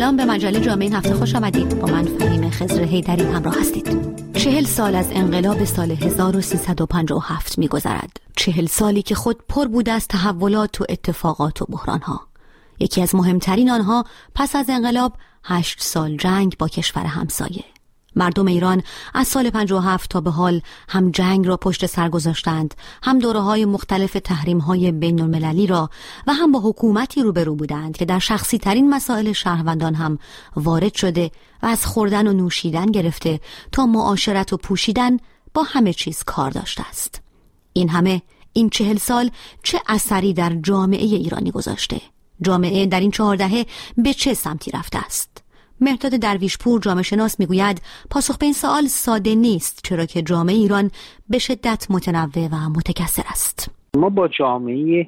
سلام، به مجله جامعه این هفته خوش آمدید. با من فهیم خضر حیدری همراه هستید. 40 سال از انقلاب سال 1357 می‌گذرد. 40 سالی که خود پر بود از تحولات و اتفاقات و بحران‌ها. یکی از مهمترین آنها پس از انقلاب 8 سال جنگ با کشور همسایه. مردم ایران از سال 57 تا به حال هم جنگ را پشت سر گذاشتند، هم دوره‌های مختلف تحریم‌های بین‌المللی را و هم با حکومتی روبرو بودند که در شخصی ترین مسائل شهروندان هم وارد شده و از خوردن و نوشیدن گرفته تا معاشرت و پوشیدن با همه چیز کار داشته است. این 40 سال چه اثری در جامعه ایرانی گذاشته؟ جامعه در این 4 دهه به چه سمتی رفته است؟ مهرداد درویشپور جامعه شناس میگوید پاسخ به این سوال ساده نیست، چرا که جامعه ایران به شدت متنوع و متکثر است. ما با جامعه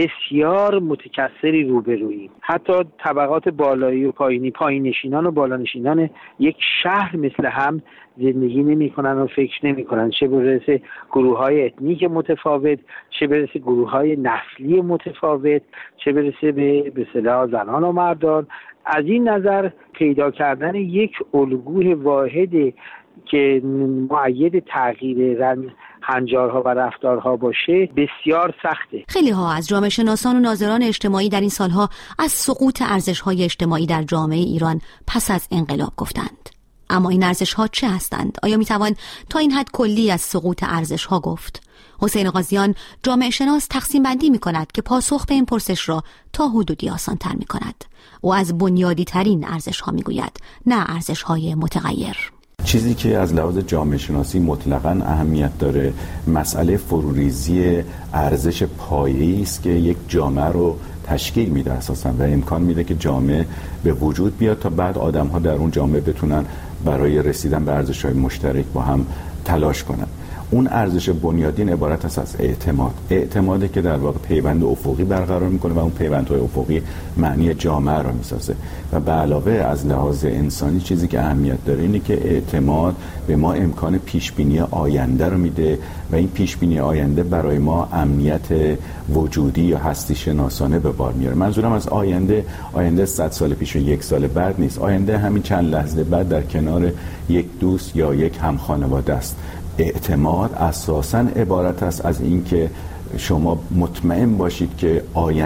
بسیار متکثری روبروییم. حتی طبقات بالایی و پایین‌نشینان و بالانشینان یک شهر مثل هم زندگی نمی‌کنن و فکر نمی‌کنن، چه برسه گروه‌های اتنیک متفاوت، چه برسه گروه‌های نسلی متفاوت، چه برسه به اصطلاح زنان و مردان. از این نظر پیدا کردن یک الگوی واحد که مؤید تغییر هنجارها و رفتارها باشه بسیار سخته. خیلی ها از جامعه شناسان و ناظران اجتماعی در این سالها از سقوط ارزش‌های اجتماعی در جامعه ایران پس از انقلاب گفتند. اما این ارزش‌ها چه هستند؟ آیا می‌توان تا این حد کلی از سقوط ارزش‌ها گفت؟ حسین قاضیان جامعه شناس تقسیم بندی می‌کند که پاسخ به این پرسش را تا حدودی آسان‌تر می‌کند. او از بنیادی ترین ارزش‌ها می‌گوید، نه ارزش‌های متغیر. چیزی که از لحاظ جامعه شناسی مطلقاً اهمیت داره مسئله فروریزی ارزش پایه‌ای است که یک جامعه رو تشکیل میده اساساً و امکان میده که جامعه به وجود بیاد تا بعد آدم‌ها در اون جامعه بتونن برای رسیدن به ارزش‌های مشترک با هم تلاش کنن. اون ارزش بنیادین عبارت است از اعتمادی که در واقع پیوند افقی برقرار میکنه و اون پیوندهای افقی معنی جامعه رو میسازه و به علاوه از لحاظ انسانی چیزی که اهمیت داره اینه که اعتماد به ما امکان پیشبینی آینده رو میده و این پیشبینی آینده برای ما امنیت وجودی یا هستی شناسانه به بار میاره. منظورم از آینده 100 سال پیش و 1 سال بعد نیست. آینده همین چند لحظه بعد در کنار یک دوست یا یک همخانواده است. اعتماد اساساً عبارت است از این که شما مطمئن باشید که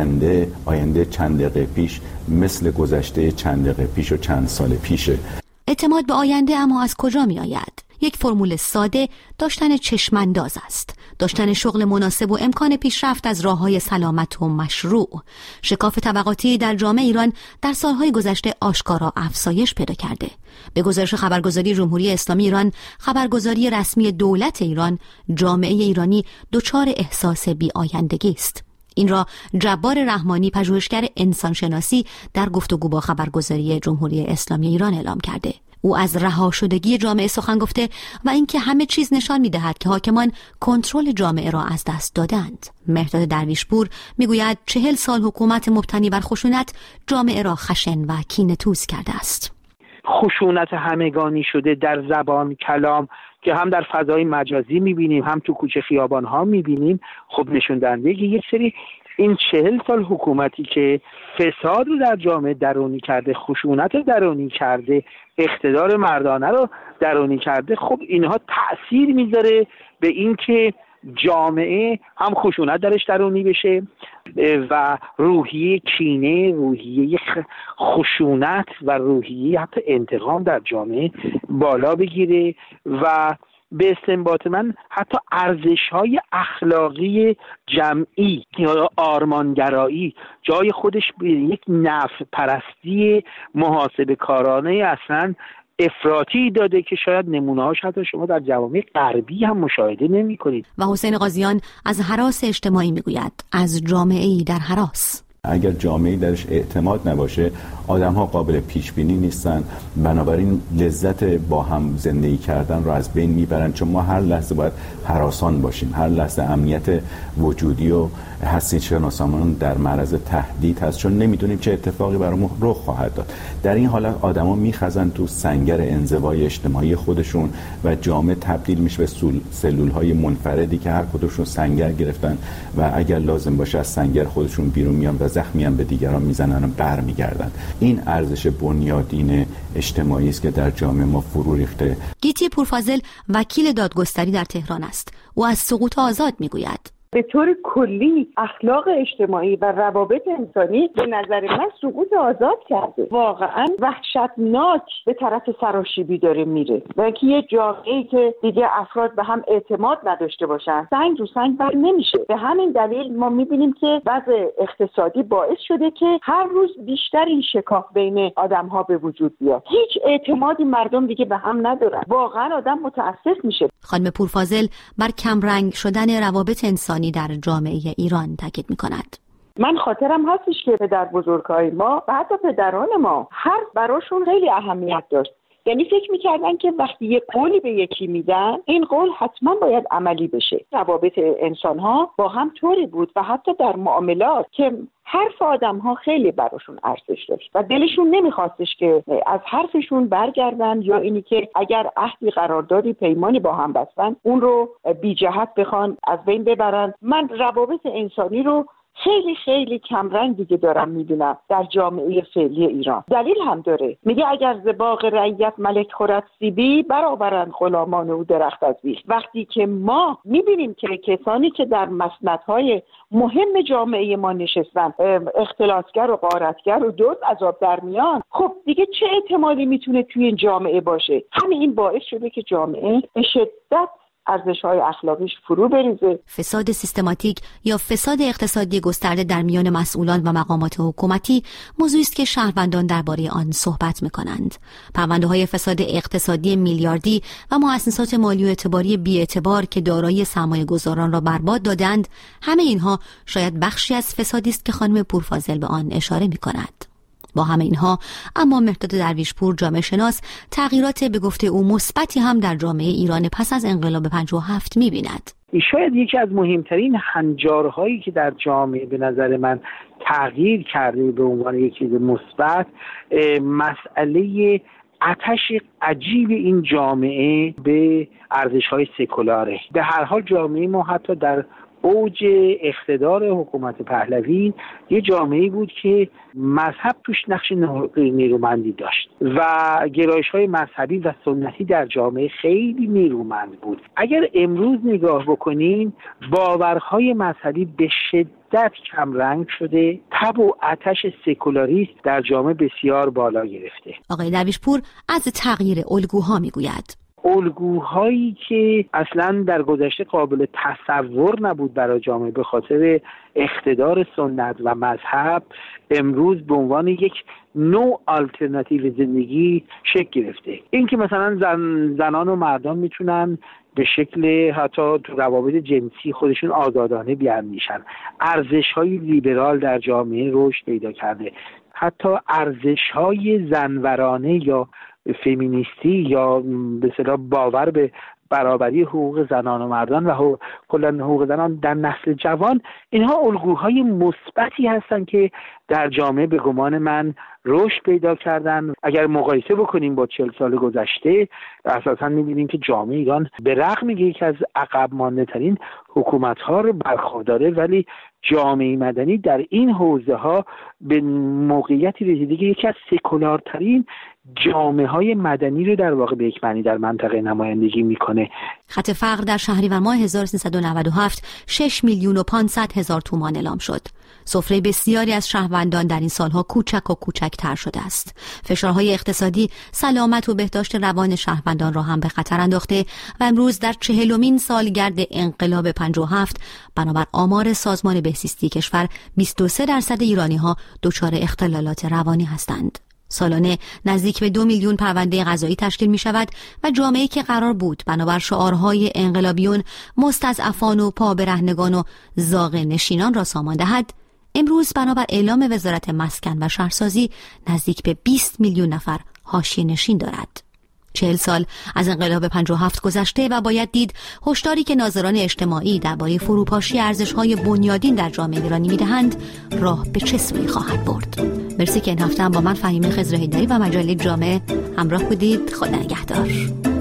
آینده چند دقیقه پیش مثل گذشته چند دقیقه پیش و چند سال پیشه. اعتماد به آینده اما از کجا می آید؟ یک فرمول ساده داشتن چشمانداز است، داشتن شغل مناسب و امکان پیشرفت از راه‌های سلامت و مشروع. شکاف طبقاتی در جامعه ایران در سالهای گذشته آشکارا افزایش پیدا کرده. به گزارش خبرگزاری جمهوری اسلامی ایران، خبرگزاری رسمی دولت ایران، جامعه ایرانی دچار احساس بی‌آیندگی است. این را جبار رحمانی پژوهشگر انسانشناسی در گفتگو با خبرگزاری جمهوری اسلامی ایران اعلام کرده. او از رها شدگی جامعه سخن گفته و اینکه همه چیز نشان می‌دهد که حاکمان کنترل جامعه را از دست دادند. مهرداد درویشپور میگوید 40 سال حکومت مبتنی بر خشونت جامعه را خشن و کینه‌توز کرده است. خشونت همگانی شده در زبان کلام که هم در فضای مجازی می‌بینیم هم تو کوچه خیابان‌ها می‌بینیم، خب نشون دهنده که یک سری این 40 سال حکومتی که فساد رو در جامعه درونی کرده، خشونت درونی کرده، اقتدار مردانه رو درونی کرده، خب اینها تأثیر میذاره به این که جامعه هم خشونت درش درونی بشه و روحیه کینه، روحیه خشونت و روحیه حتی انتقام در جامعه بالا بگیره و به استنباط من حتی ارزش‌های اخلاقی جمعی یا آرمانگرایی جای خودش به یک نفع پرستی محاسبه کارانه اصلا افراطی داده که شاید نمونه‌هاش حتی شما در جوامع غربی هم مشاهده نمی‌کنید. و حسین قاضیان از هراس اجتماعی میگوید، از جامعه‌ای در هراس. اگر جامعه‌ای درش اعتماد نباشه آدم‌ها قابل پیش‌بینی نیستن، بنابراین لذت با هم زندگی کردن رو از بین میبرن، چون ما هر لحظه باید هراسان باشیم، هر لحظه امنیت وجودی و هستی شناسانمون در معرض تهدید هست، چون نمیدونیم چه اتفاقی برامون رخ خواهد داد. در این حالت آدما میخزن تو سنگر انزوای اجتماعی خودشون و جامعه تبدیل میشه به سلول‌های منفردی که هر کدومشون سنگر گرفتن و اگر لازم باشه از سنگر خودشون بیرون میان و زخمی هم به دیگران میزنن و برمیگردن. این ارزش بنیادین اجتماعی است که در جامعه ما فرو ریخته. گیتی پورفاضل وکیل دادگستری در تهران است. او از سقوط آزاد میگوید. به طور کلی اخلاق اجتماعی و روابط انسانی به نظر من سقوط آزاد کرده. واقعا وحشتناک به طرف سراشیبی داره میره و اینکه یه جامعه‌ای که دیگه افراد به هم اعتماد نداشته باشن سنگ رو سنگ بر نمیشه. به همین دلیل ما میبینیم که وضع اقتصادی باعث شده که هر روز بیشتر این شکاف بین آدم‌ها به وجود بیاد. هیچ اعتمادی مردم دیگه به هم ندارن. واقعا آدم متأسف میشه. خانم پورفاضل بر کمرنگ شدن روابط انسانی در جامعه ایران تاکید می‌کند. من خاطرم هستش که پدر بزرگای ما و حتی پدران ما حرف براشون خیلی اهمیت داشت. یعنی فکر می‌کردن که وقتی یک قولی به یکی میدن این قول حتما باید عملی بشه. روابط انسان‌ها با هم طوری بود و حتی در معاملات که حرف آدم‌ها خیلی براشون ارزش داشت و دلشون نمیخواستش که از حرفشون برگردن یا اینی که اگر عهدی قراردادی پیمانی با هم بستن اون رو بی جهت بخوان از بین ببرن. من روابط انسانی رو خیلی خیلی کمرنگ دیگه دارم میبینم در جامعه فعلی ایران. دلیل هم داره. میگه اگر ز باغ رعیت ملک خورد سیبی برآورند غلامان او درخت از بیخ. وقتی که ما میبینیم که کسانی که در مسندهای مهم جامعه ما نشستن اختلاسگر و غارتگر و دزد از آب در میان، خب دیگه چه اعتمادی میتونه توی این جامعه باشه؟ همین این باعث شده که جامعه به شدت ارزش‌های اخلاقیش فرو بریزه. فساد سیستماتیک یا فساد اقتصادی گسترده در میان مسئولان و مقامات حکومتی موضوعی است که شهروندان درباره آن صحبت می‌کنند. پرونده‌های فساد اقتصادی میلیاردی و مؤسسات مالی و اعتباری بی‌اعتبار که دارایی سرمایه‌گذاران را برباد دادند، همه اینها شاید بخشی از فسادی است که خانم پورفاضل به آن اشاره می‌کند. با همه اینها اما مهرداد درویشپور جامعه شناس تغییرات به گفته او مثبتی هم در جامعه ایران پس از انقلاب 57 می‌بیند. شاید یکی از مهمترین هنجارهایی که در جامعه به نظر من تغییر کرده به عنوان یک چیز مثبت مسئله آتش عجیب این جامعه به ارزش‌های سکولاره. به هر حال جامعه ما حتی در اوج اقتدار حکومت پهلوی یه جامعه بود که مذهب توش نقش نیرومندی داشت و گرایش‌های مذهبی و سنتی در جامعه خیلی نیرومند بود. اگر امروز نگاه بکنیم باورهای مذهبی به شدت کمرنگ شده، تب و آتش سکولاریسم در جامعه بسیار بالا گرفته. آقای درویشپور از تغییر الگوها میگوید. الگوهایی که اصلا در گذشته قابل تصور نبود برای جامعه به خاطر اقتدار سنت و مذهب امروز به عنوان یک نوع آلترناتیو زندگی شکل گرفته. این که مثلا زنان و مردان میتونن به شکل حتی تو روابط جنسی خودشون آزادانه بیاندیشن. ارزش‌های لیبرال در جامعه رشد پیدا کرده. حتی ارزش‌های زنورانه یا فمینیستی یا به اصطلاح باور به برابری حقوق زنان و مردان و کلا حقوق زنان در نسل جوان، اینها الگوهای مثبتی هستن که در جامعه به گمان من رشد پیدا کردن. اگر مقایسه بکنیم با 40 سال گذشته اساساً می‌بینیم که جامعه ایران به رغم یکی از عقب مانده‌ترین حکومت‌ها رو برخورداره، ولی جامعه مدنی در این حوزه‌ها به موقعیتی رسیده که یکی از سکولارترین جامعه‌های مدنی رو در واقع به یک معنی در منطقه نمایندگی میکنه. خط فقر در شهریور ماه 1397 6,500,000 تومان اعلام شد. سفره بسیاری از شهروندان در این سالها کوچک و کوچکتر شده است. فشارهای اقتصادی سلامت و بهداشت روان شهروندان را هم به خطر انداخته و امروز در 40مین سالگرد انقلاب 57 بنابر آمار سازمان بهزیستی کشور 23% ایرانی‌ها دچار اختلالات روانی هستند. سالانه نزدیک به 2 میلیون پرونده قضایی تشکیل می شود و جامعه‌ای که قرار بود بنابر شعارهای انقلابیون مستضعفان و پابرهنگان و زاغ نشینان را سامان دهد، امروز بنابر اعلام وزارت مسکن و شهرسازی نزدیک به 20 میلیون نفر حاشیه نشین دارد. 40 سال از انقلاب 57 گذشته و باید دید هشداری که ناظران اجتماعی درباره فروپاشی ارزش‌های بنیادین در جامعه ایرانی می‌دهند راه به چه سوی خواهد برد. مرسی که این هفته هم با من فهیمه خضرحیدری و مجله جامعه همراه بودید. خدا نگهدار.